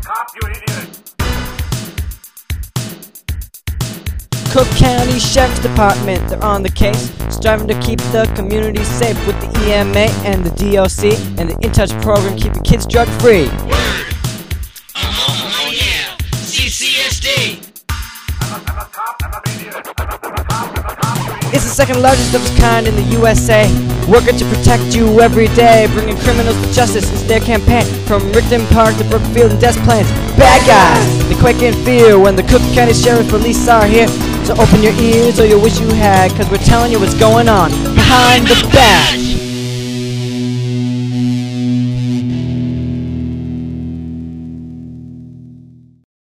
cop, you idiot! Cook County Sheriff's Department, they're on the case, striving to keep the community safe with the EMA and the DOC and the In Touch program, keeping kids drug-free. Word! Yeah! CCSD! I'm a cop, I'm an idiot! I'm a cop, you idiot! It's the second largest of its kind in the USA, working to protect you every day, bringing criminals to justice is their campaign. From Rickton Park to Brookfield and Des Plaines, bad guys, they quake in fear when the Cook County Sheriff's Police are here. So open your ears or you wish you had, cause we're telling you what's going on behind the badge.